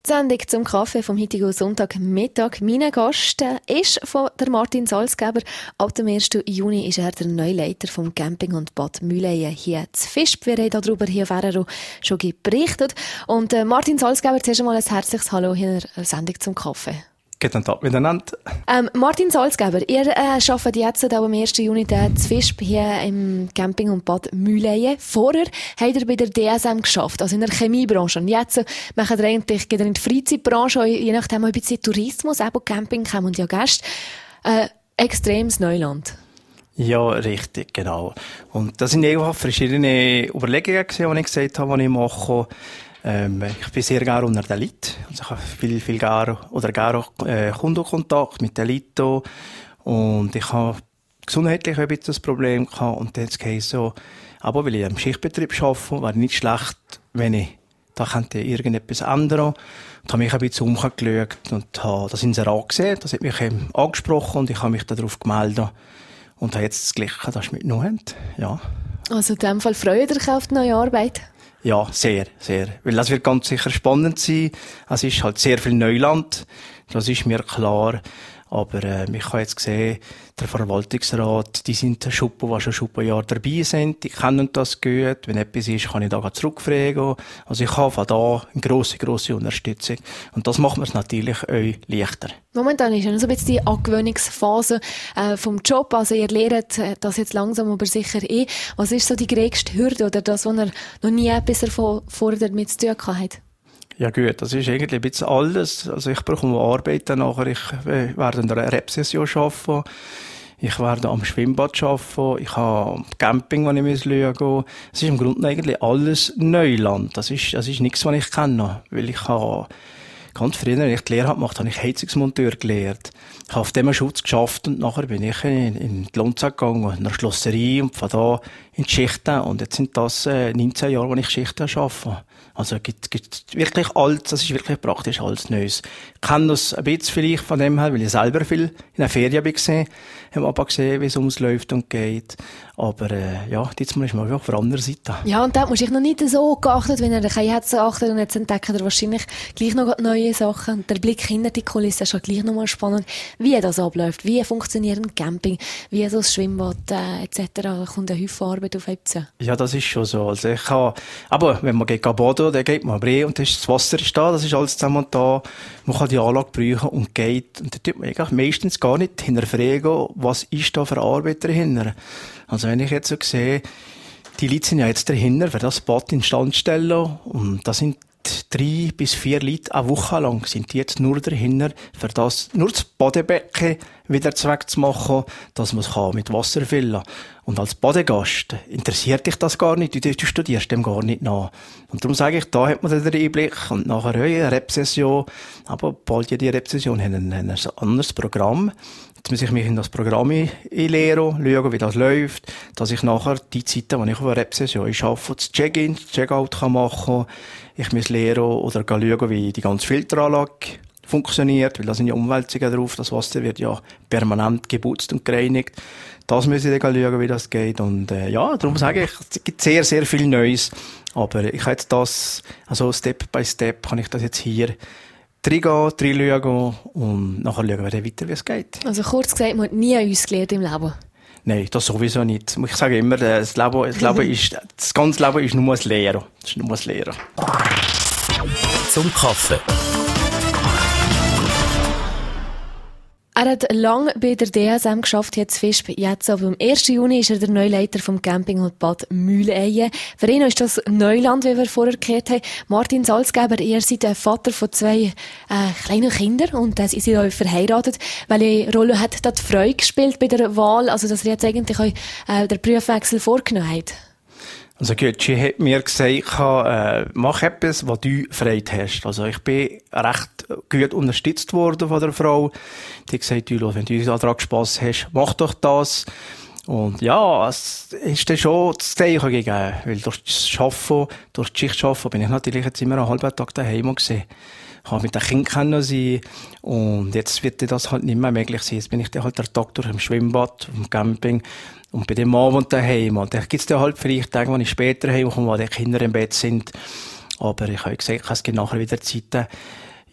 Die Sendung zum Kaffee vom heutigen Sonntagmittag. Mein Gast ist von der Martin Salzgeber. Ab dem 1. Juni ist er der neue Leiter vom Camping- und Bad Mühleien hier zu Visp. Wir haben darüber hier auf schon berichtet. Und Martin Salzgeber, zuerst einmal ein herzliches Hallo hier in der Sendung zum Kaffee. Guten Tag miteinander. Martin Salzgeber, ihr arbeitet jetzt am 1. Juni zu Visp hier im Camping- und Bad Mühleien. Vorher habt ihr bei der DSM geschafft, also in der Chemiebranche. Und jetzt geht ihr in die Freizeitbranche, je nachdem auch ein bisschen Tourismus, eben Camping kommen und ja Gäste. Extremes Neuland. Ja, richtig, genau. Und das sind einfach verschiedene Überlegungen gewesen, die ich gesagt habe, die ich mache. Ich bin sehr gerne unter den Leuten. Also ich habe viel gerne Kundenkontakt mit den Leuten. Und ich habe gesundheitlich ein bisschen das Problem gehabt. Und dann habe ich so, aber weil ich im Schichtbetrieb arbeite, wäre nicht schlecht, wenn ich da könnte irgendetwas ändern. Und habe mich ein bisschen umgeschaut und habe das Inserat gesehen. Das hat mich angesprochen und ich habe mich darauf gemeldet. Und habe jetzt das Glück, dass wir mitgenommen haben. Ja. Also in dem Fall freut ihr euch auf die neue Arbeit? Ja, sehr, sehr. Weil das wird ganz sicher spannend sein. Es ist halt sehr viel Neuland. Das ist mir klar. Aber ich habe jetzt gesehen, der Verwaltungsrat, die sind Schuppen, die schon ein Jahr dabei sind. Die kennen das gut. Wenn etwas ist, kann ich da zurückfragen. Also ich habe von da eine grosse Unterstützung. Und das macht mir es natürlich euch leichter. Momentan ist ja so ein bisschen die Angewöhnungsphase vom Job. Also ihr lernt das jetzt langsam aber sicher Was ist so die größte Hürde oder das, was ihr noch nie bisher vorher damit zu tun habt? Ja gut, das ist eigentlich ein bisschen alles. Also ich bekomme Arbeit nachher. Ich werde in der Rebsession arbeiten. Ich werde am Schwimmbad arbeiten. Ich habe Camping, wenn ich schauen muss. Es ist im Grunde eigentlich alles Neuland. Das ist nichts, was ich kenne. Weil ich habe ganz früher, als ich die Lehre gemacht habe, ich Heizungsmonteur gelernt. Ich habe auf dem Schutz geschafft und nachher bin ich in die Lonza gegangen, in der Schlosserie und von da in die Schichten. Und jetzt sind das 19 Jahre, wo ich Schichten arbeite. Also gibt wirklich alles, das ist wirklich praktisch alles Neues. Ich kenne das ein bisschen vielleicht von dem her, weil ich selber viel in der Ferien gesehen habe, aber gesehen, wie es ums läuft und geht. Aber ja, jetzt ist man auf der anderen Seite. Ja, und da muss ich noch nicht so geachtet, wenn er jetzt so achtet und jetzt entdeckt er wahrscheinlich gleich noch neue Sachen. Der Blick hinter die Kulisse ist schon gleich noch mal spannend, wie das abläuft, wie funktioniert ein Camping, wie so das Schwimmbad etc. Kommt eine Haufen Arbeit auf etwas. Ja, das ist schon so. Also ich habe, aber wenn man geht baden, dann geht man rein und das Wasser ist da, das ist alles zusammen da. Man kann die Anlage brauchen und geht. Und da tut man eigentlich meistens gar nicht hinterfragen, was ist da für Arbeit dahinter. Also wenn ich jetzt so sehe, die Leute sind ja jetzt dahinter, für das Bad instand stellen und das sind 3 bis 4 Leute eine Woche lang sind die jetzt nur dahinter, für das, nur das Badebecken wieder wegzumachen, dass man es mit Wasser füllen kann. Und als Badegast interessiert dich das gar nicht, du studierst dem gar nicht nach. Und darum sage ich, da hat man den Einblick und nachher eine Rebsession, aber bald ja die Rebsession haben ein anderes Programm. Jetzt muss ich mich in das Programm einlehren, schauen, wie das läuft, dass ich nachher die Zeiten, die ich auf einer Rebsession arbeite, das Check-in, das Check-out machen kann. Ich muss lernen oder schauen, wie die ganze Filteranlage funktioniert, weil da sind ja Umwälzungen drauf, das Wasser wird ja permanent geputzt und gereinigt. Das muss ich dann schauen, wie das geht. Und ja, darum sage ich, es gibt sehr, sehr viel Neues. Aber ich habe jetzt das, also Step by Step, kann ich das jetzt hier reinschauen und nachher schauen wir weiter, wie es geht. Also kurz gesagt, man hat nie uns gelernt im Leben? Nein, das sowieso nicht. Ich sage immer, das ganze Leben ist nur ein Lehren. Das ist nur ein Lehren. Zum Kaffee. Er hat lange bei der DSM geschafft, jetzt Visp. Jetzt, aber am 1. Juni ist er der neue Leiter vom Camping- und Bad Mühleien. Für ihn ist das Neuland, wie wir vorher gehört haben. Martin Salzgeber, ihr seid der Vater von 2 kleinen Kindern und sie sind auch verheiratet. Welche Rolle hat das die Freude gespielt bei der Wahl, also dass ihr jetzt eigentlich auch den Berufswechsel vorgenommen habt? Also Götzi hat mir gesagt, mach etwas, was du Freude hast. Also ich bin recht gut unterstützt worden von der Frau. Die hat gesagt, wenn du daran Spass hast, mach doch das. Und ja, es ist dann schon das Zeichen gegeben. Weil durch das Arbeiten, durch die Schicht arbeiten, bin ich natürlich jetzt immer einen halben Tag daheim gewesen. Ich habe mit den Kindern sein und jetzt wird das halt nicht mehr möglich sein. Jetzt bin ich dann halt der Tag durch im Schwimmbad, im Camping und bei dem Abend daheim. Und da gibt's dann halt vielleicht Tage, wenn ich später heimkomme, wo die Kinder im Bett sind. Aber ich habe gesagt, es gibt nachher wieder Zeiten,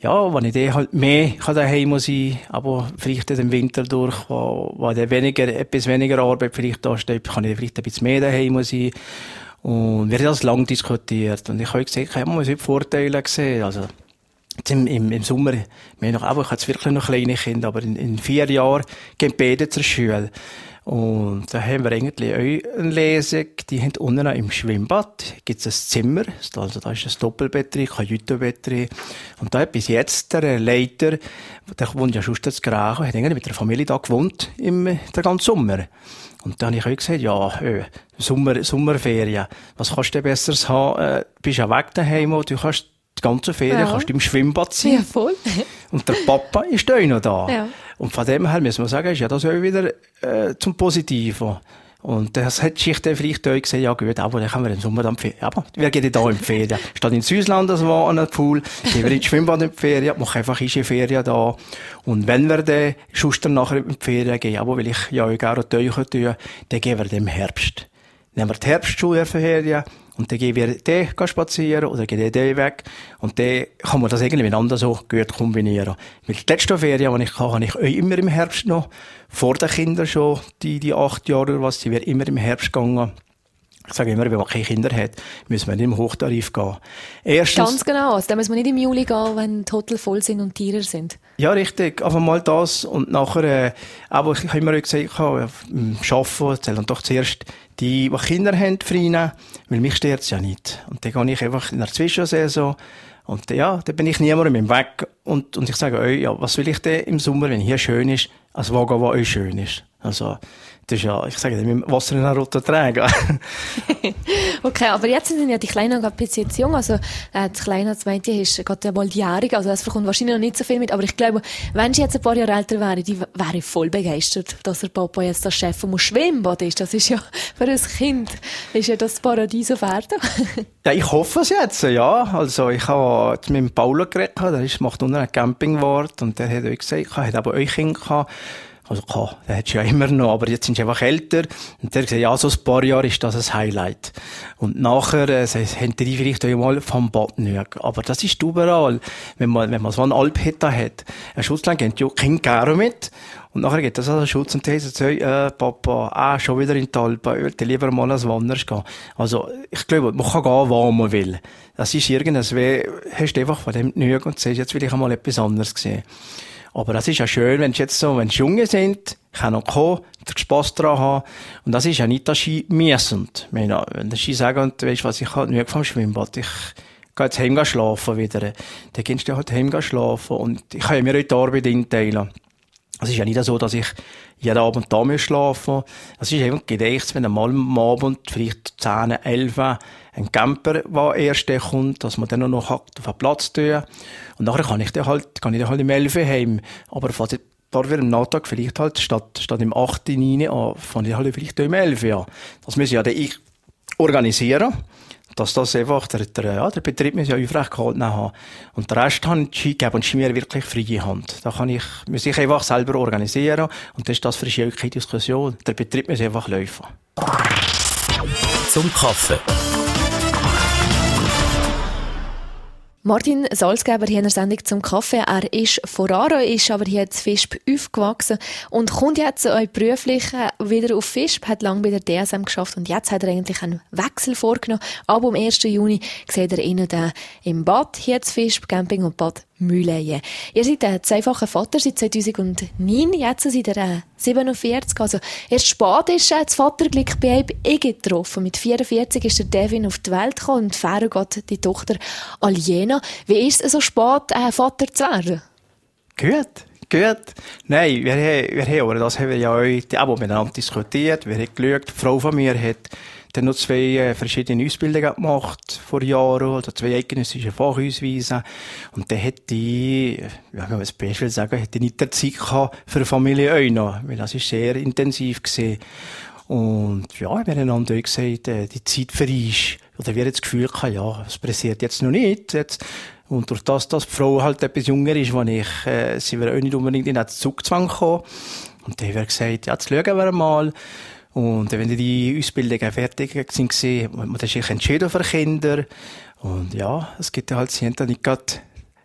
ja, wenn ich dann halt mehr daheim sein kann, aber vielleicht im Winter durch, wo dann etwas weniger Arbeit vielleicht da steht, kann ich vielleicht ein bisschen mehr daheim sein. Und wir haben das lang diskutiert. Und ich habe gesagt, ich habe die Vorteile gesehen. Also, im Sommer, ich habe jetzt wirklich noch kleine Kinder, aber in 4 Jahren gehen beide zur Schule. Und da haben wir eigentlich auch eine Lesung, die haben unten im Schwimmbad, gibt's ein Zimmer, also da ist ein Doppelbett drin, kein Jütobett drin. Und da hat bis jetzt der Leiter, der wohnt ja schon in Grachen, hat eigentlich mit der Familie da gewohnt, den ganzen Sommer. Und dann habe ich auch gesagt, ja, Sommerferien, was kannst du denn Besseres haben? Du bist ja weg daheim, du kannst die ganze Ferien kannst du im Schwimmbad sein. Ja, voll. Und der Papa ist auch noch da. Ja. Und von dem her müssen wir sagen, ist ja das auch wieder zum Positiven. Und das hat sich dann vielleicht auch gesagt, ja gut, aber dann können wir im Sommer dann Ferien. Aber wir gehen da in die Ferien. Statt in Süßland, das war an einem Pool, gehen wir ins Schwimmbad in die Ferien, machen einfach eine Ferien da. Und wenn wir dann Schuster nachher in die Ferien gehen, aber will ich ja auch gerne Teuchen tun, dann gehen wir dann im Herbst. Nehmen wir die Herbstschulferien und dann gehen wir den spazieren oder gehen den weg und dann kann man das irgendwie miteinander so gut kombinieren. Weil die letzte Ferien, die ich hatte, habe ich auch immer im Herbst noch, vor den Kindern schon, die 8 Jahre oder was, die wäre immer im Herbst gegangen. Ich sage immer, wenn man keine Kinder hat, müssen wir nicht im Hochtarif gehen. Erstens, ganz genau. Also, da müssen wir nicht im Juli gehen, wenn die Hotels voll sind und Tiere sind. Ja, richtig. Einfach mal das. Und nachher, aber ich habe immer gesagt, im Arbeiten zählen doch zuerst die Kinder haben, reinnehmen, weil mich stört es ja nicht. Und dann gehe ich einfach in der Zwischensaison. Und ja, dann bin ich niemandem im Weg. Und ich sage euch, ja, was will ich denn im Sommer, wenn hier schön ist, als wo euch schön ist? Also, das ist ja, ich sage, mit dem Wasser in einer roten Träger. Okay, aber jetzt sind ja die Kleinen gerade ein bisschen jetzt jung. Also, die Kleine, das Mädchen ist gerade bald jährig. Also, es bekommt wahrscheinlich noch nicht so viel mit. Aber ich glaube, wenn sie jetzt ein paar Jahre älter wäre, die wäre voll begeistert, dass der Papa jetzt der Chef vom Schwimmbad ist. Das ist ja, für ein Kind, ist ja das Paradies auf Erden. Ja, ich hoffe es jetzt, ja. Also, ich habe mit dem Paulo geredet, der macht unten einen Campingwart und der hat euch gesagt, er hat aber euch Kinder gehabt. Also, der hat ja immer noch, aber jetzt sind sie einfach älter. Und der hat gesagt, ja, so ein paar Jahre ist das ein Highlight. Und nachher, haben die vielleicht auch mal vom Bad nicht. Aber das ist überall. Wenn man so eine Alphütte hat, ein Schutzland geht ja Kinder gerne mit. Und nachher geht das an den Schutz und der sagt, Papa, schon wieder in die Alpen, ich will lieber mal als Wanderer gehen. Also, ich glaube, man kann gehen, wo man will. Das ist irgendwas, hast du einfach von dem genug und sagst, jetzt will ich einmal etwas anderes sehen. Aber das ist ja schön, wenn sie Junge sind, können noch kommen, Spass daran haben. Und das ist ja nicht, dass sie müssen. Ich meine, wenn der Ski sagt, weisst du was, ich habe nicht vom Schwimmbad, ich gehe jetzt heim schlafen wieder. Dann kannst du halt heim schlafen. Und ich kann mir auch die Arbeit einteilen. Es ist ja nicht so, dass ich jeden Abend da schlafen muss. Es ist einfach gedacht, wenn einmal am Abend, vielleicht 10, 11, ein Camper, der erst kommt, dass man dann noch auf den Platz tun. Und nachher kann ich dann halt im 11 heim. Aber falls ich da wieder am Nachmittag vielleicht halt statt im 8, 9 an, fange ich halt vielleicht im 11 an. Das muss ja dann ich organisieren. Dass das einfach, der Betrieb muss ja aufrecht gehalten haben. Und den Rest haben die gegeben und mir wirklich freie Hand. Da muss ich einfach selber organisieren. Und das ist das für eine keine Diskussion. Der Betrieb muss einfach laufen. Zum Kaffee. Martin Salzgeber hier in der Sendung zum Kaffee. Er ist von Aarau, ist aber hier in Visp aufgewachsen und kommt jetzt auch beruflich wieder auf Visp, hat lange bei der DSM geschafft und jetzt hat er eigentlich einen Wechsel vorgenommen. Aber am 1. Juni sieht er ihn dann im Bad hier in Visp, Camping und Bad Mühleien. Ihr seid ein zweifacher Vater seit 2009, jetzt seid ihr 47, also erst spät ist das Vaterglück bei ihm eingetroffen. Mit 44 ist der Devin auf die Welt gekommen und Fero geht die Tochter Aljena. Wie ist es so spät, Vater zu werden? Gut. Nein, das haben wir ja auch miteinander diskutiert. Wir haben geschaut, die Frau von mir hat dann noch 2 verschiedene Ausbildungen gemacht vor Jahren, also 2 eidgenössische Fachausweise. Und dann hat die, wenn man es Beispiel sagen, hat die nicht der Zeit gehabt für eine Familie auch noch, weil das ist sehr intensiv gewesen. Und ja, wir haben einander auch gesagt, die Zeit verreist. Oder wir haben das Gefühl gehabt, ja, es passiert jetzt noch nicht. Und durch das, dass die Frau halt etwas jünger ist, sind wir auch nicht unbedingt in den Zugzwang gekommen. Und dann haben wir gesagt, ja, jetzt schauen wir mal. Und wenn die Ausbildungen fertig waren, hat man sich entschieden für Kinder. Und ja, es gibt halt, sie haben dann nicht gerade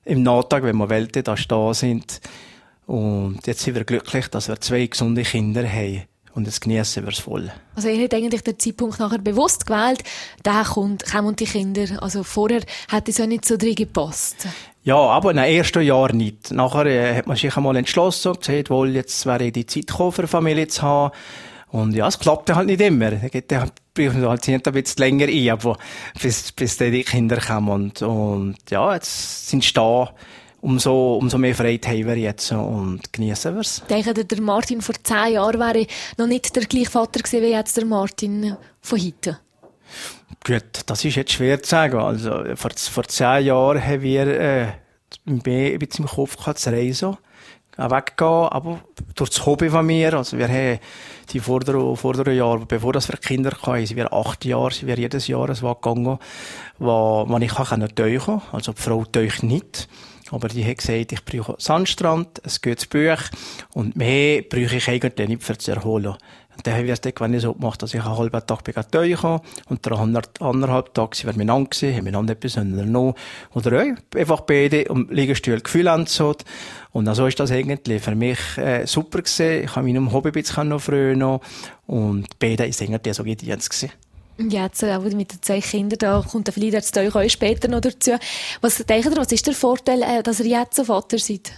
im Nachtrag, wenn wir Welten da stehen sind. Und jetzt sind wir glücklich, dass wir 2 gesunde Kinder haben. Und jetzt genießen wir es voll. Also ihr habt eigentlich den Zeitpunkt nachher bewusst gewählt, da kommen die Kinder. Also vorher hat es ja nicht so drin gepasst. Ja, aber in den ersten Jahren nicht. Nachher hat man sich einmal entschlossen und gesagt, wohl, jetzt wäre die Zeit gekommen, für eine Familie zu haben. Und ja, es klappte halt nicht immer. Da braucht man halt ein bisschen länger ein, aber bis dann die Kinder kommen. Und ja, jetzt sind sie da. Umso mehr Freude haben wir jetzt und genießen wir es. Denken Sie, der Martin vor 10 Jahren wäre noch nicht der gleiche Vater gewesen, wie jetzt der Martin von heute? Gut, das ist jetzt schwer zu sagen. Also, vor 10 Jahren haben wir ein bisschen im Kopf gehabt, zu reisen, weggehen, aber durch das Hobby von mir, also wir haben die vorderen Jahre, bevor wir Kinder hatten, sind wir 8 Jahre, sind wir jedes Jahr gegangen, wo ich tauchen kann. Also die Frau taucht nicht. Aber die hat gesagt, ich brauche Sandstrand, ein gutes Buch und mehr brauche ich eigentlich nicht für zu erholen. Und dann haben wir es dann so gemacht, dass ich einen halben Tag tauchen und der anderthalb Tag sind wir miteinander gewesen, haben miteinander etwas unternommen. Oder einfach beide am Liegestuhl Gefühl angezogen. Und so ist das eigentlich für mich super gewesen. Ich habe meinem Hobby ein bisschen freuen und beide ist eigentlich so gedient gewesen. Jetzt, auch mit den 2 Kindern, da kommt vielleicht jetzt euch später noch dazu. Was denkt ihr, was ist der Vorteil, dass ihr jetzt so Vater seid?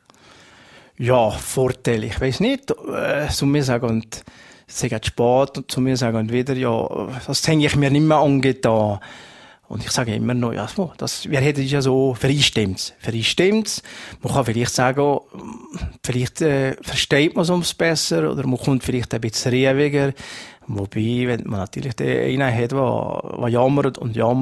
Ja, Vorteil, ich weiss nicht. Zu mir sagen, und es ist spät, und zu mir sagen, und wieder, ja, das hänge ich mir nicht mehr angetan. Und ich sage immer noch, ja, wir hätten ja so, für ihn stimmt's. Man kann vielleicht sagen, vielleicht versteht man es besser, oder man kommt vielleicht ein bisschen ruhiger. Wobei, wenn man natürlich den einen hat, der jammert.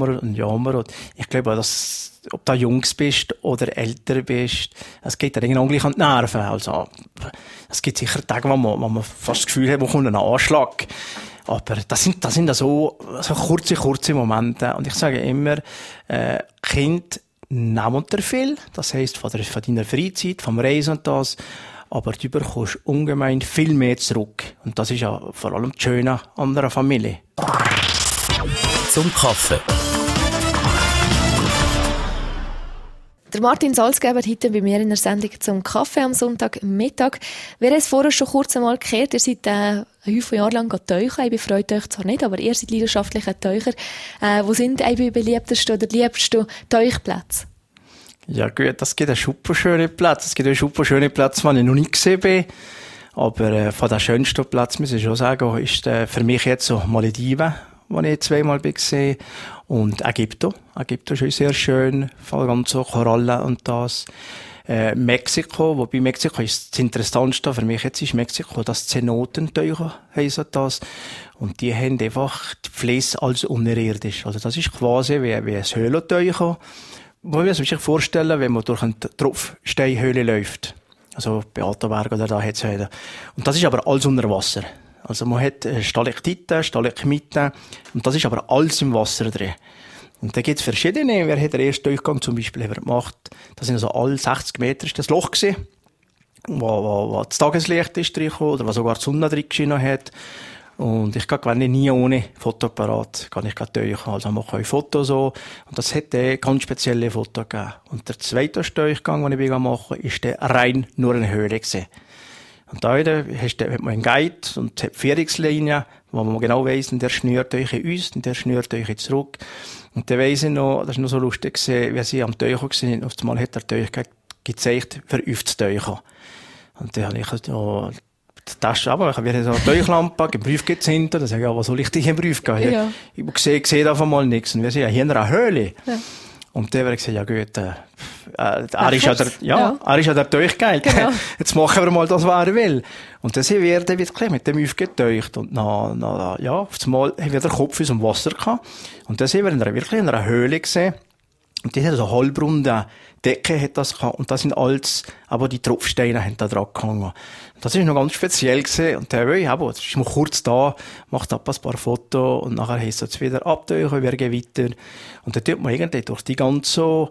Ich glaube, dass, ob du jung bist oder älter bist, es geht ja irgendwie gleich an die Nerven. Also, es gibt sicher Tage, wo man fast das Gefühl hat, man kommt einen Anschlag. Aber das sind so kurze Momente. Und ich sage immer, Kind nehmen dir viel. Das heisst, von deiner Freizeit, vom Reisen und das. Aber du bekommst ungemein viel mehr zurück. Und das ist ja vor allem das Schöne an einer Familie. Zum Kaffee. Der Martin Salzgeber heute bei mir in der Sendung zum Kaffee am Sonntagmittag. Wir haben es vorher schon kurz einmal gehört, ihr seid ein Haufen Jahre lang tauchen. Ich befreut euch zwar nicht, aber ihr seid leidenschaftliche Taucher. Wo sind eure beliebtesten oder liebsten Tauchplätze? Ja gut, es gibt einen super schönen Platz. Es gibt einen super schönen Platz, den ich noch nicht gesehen bin. Aber von den schönsten Plätzen, muss ich schon sagen, ist für mich jetzt so Malediven, wo ich 2-mal gesehen bin. Und Ägypten. Ägypten ist schon sehr schön, vor allem so Korallen und das. Mexiko, wobei Mexiko ist das Interessanteste für mich jetzt ist Mexiko, das Zenotentauchen heisst das. Und die haben einfach die Fliess als unterirdisch. Also das ist quasi wie ein Höhlentauchen. Man muss sich vorstellen, wenn man durch eine Tropfsteinhöhle läuft. Also Beatenberg oder da hat's heute. Und das ist aber alles unter Wasser. Also man hat Stalaktiten, Stalagmiten und das ist aber alles im Wasser drin. Und da gibt's verschiedene. Wer hat den ersten Durchgang zum Beispiel gemacht? Das sind also alle 60 Meter ist das Loch gewesen, wo das Tageslicht ist drin gekommen, oder wo sogar die Sonne drin geschienen hat. Und ich gehe nie ohne Fotoapparat, kann ich tauchen. Also mache ich Fotos so. Und das hätte ganz spezielle Fotos gegeben. Und der zweite Durchgang, den ich machen will, ist rein nur eine Höhle gewesen. Und da hat man einen Guide und hat Führungslinien, wo man genau weiss, der schnürt euch in uns, und der schnürt euch zurück. Und dann weiss ich noch, das war noch so lustig, wie sie am Tauchen waren. Auf einmal hat der Taucher gezeigt, für uns zu tauchen. Und dann habe ich die Tasche, aber ich habe wieder so eine Tauchlampe, einen Brief geht's hinter, dann sage ich, ja, was soll ich dir in den Brief geben? Ja. Ich sehe auf einmal nichts. Und wir sind ja hier in einer Höhle. Ja. Und dann habe ich gesagt, ja gut, er ist ja der Tauchguide. Genau. Jetzt machen wir mal das, was er will. Und dann sind wir dann wirklich mit dem Brief getaucht. Und auf einmal haben wir den Kopf aus dem Wasser gehabt. Und dann sind wir wirklich in einer Höhle gesehen. Und die hat so halbrunde Decke hat das gehabt. Und da sind alles, aber die Tropfsteine haben da dran gehangen. Das ist noch ganz speziell gewesen. Und dann, jetzt ist man kurz da, macht ab ein paar Fotos und nachher heisst es wieder abtauchen, wir gehen weiter. Und dann tut man irgendwie durch die ganze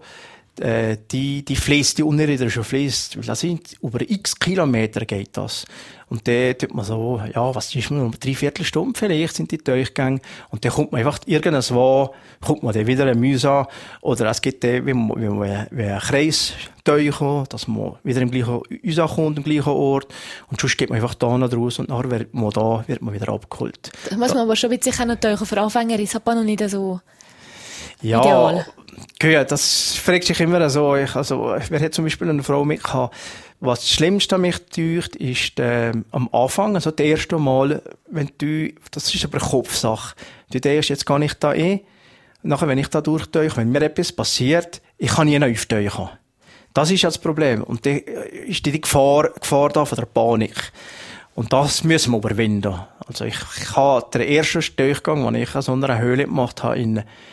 die fließt, die Unterrieder schon fließt, weil das sind über x Kilometer geht das. Und dann tut man so, ja, was ist man, 3/4 Stunde vielleicht sind die Durchgänge. Und dann kommt man einfach irgendwo, kommt man dann wieder ein Mühsam. Oder es gibt dann, wie ein Kreis tauchen, dass man wieder im gleichen rauskommt, im gleichen Ort. Und sonst geht man einfach da noch raus und nachher wird man wieder abgeholt. Da muss man aber schon ein bisschen noch tauchen. Für Anfänger ist es aber noch nicht so ja, ideal. Ja, das fragt sich immer so. Wir hatten zum Beispiel eine Frau mit gehabt. Was das Schlimmste an mich deucht, ist am Anfang, also das erste Mal, das ist aber eine Kopfsache. Du denkst, jetzt gehe ich da ein. Nachher, wenn ich da durchtauche, wenn mir etwas passiert, ich kann nie noch auftauchen. Das ist ja das Problem. Und dann ist die Gefahr da von der Panik. Und das müssen wir überwinden. Also ich habe den ersten Durchgang, den ich an so einer Höhle gemacht habe,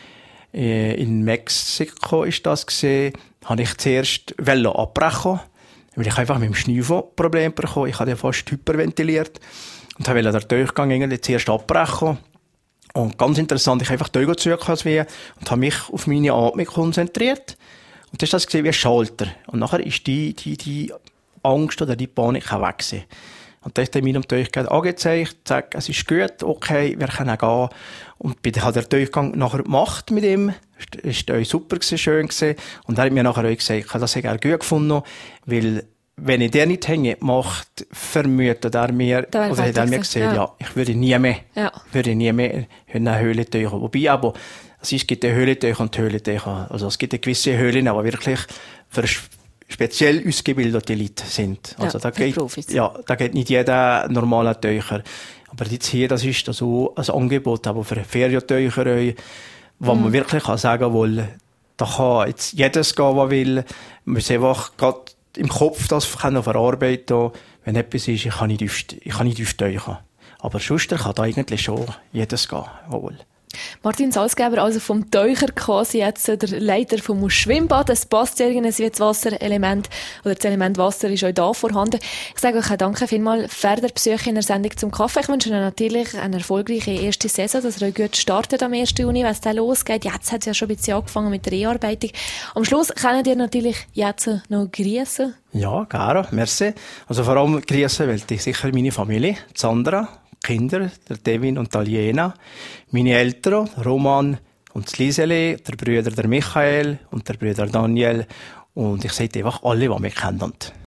in Mexiko ist das gesehen, habe ich zuerst abbrechen, weil ich einfach mit dem Schnüffel Probleme bekommen. Ich habe ja fast hyperventiliert und wollte den Durchgang irgendwie zuerst abbrechen. Und ganz interessant, ich habe einfach durchgezogen und habe mich auf meine Atmung konzentriert. Und das ist das gesehen wie ein Schalter. Und nachher ist die Angst oder die Panik auch weg gewesen. Und das ist dann meinem Durchgang angezeigt, sagt, es ist gut, okay, wir können gehen. Und ich habe den Durchgang nachher gemacht mit ihm. Es war super gewesen, schön gewesen. Und er hat mir nachher auch gesagt, das hätte er gut gefunden, weil, wenn ich den nicht gemacht, vermutet er mir, oder hat er mir gesagt, ja, ich würde nie mehr in eine Höhle tauchen. Wobei aber, es gibt eine Höhlentaucher und Höhlentaucher. Also es gibt eine gewisse Höhlen, die wirklich für speziell ausgebildete Leute sind. Also da geht nicht jeder normale Taucher. Aber jetzt hier, das ist so ein Angebot, aber für Ferientaucher, wo man wirklich kann sagen will, da kann jetzt jedes gehen, was will. Man muss einfach gerade im Kopf das verarbeiten. Wenn etwas ist, ich kann nicht auftauchen. Aber sonst kann da eigentlich schon jedes gehen, was will. Martin Salzgeber, also vom Taucher quasi jetzt der Leiter vom Schwimmbad. Es passt irgendwie wie das Wasserelement, oder das Element Wasser ist auch da vorhanden. Ich sage euch danke vielmals für den Besuch in der Sendung zum Kaffee. Ich wünsche Ihnen natürlich eine erfolgreiche erste Saison, dass ihr gut startet am 1. Juni, wenn es dann losgeht. Jetzt hat es ja schon ein bisschen angefangen mit der Einarbeitung. Am Schluss können ihr natürlich jetzt noch grüßen. Ja, gerne, merci. Also vor allem grüßen wollte ich sicher meine Familie, Sandra, Kinder, der Devin und Aliena, meine Eltern, Roman und Lisele, der Brüder der Michael und der Brüder Daniel und ich sage einfach alle, die mich kennen.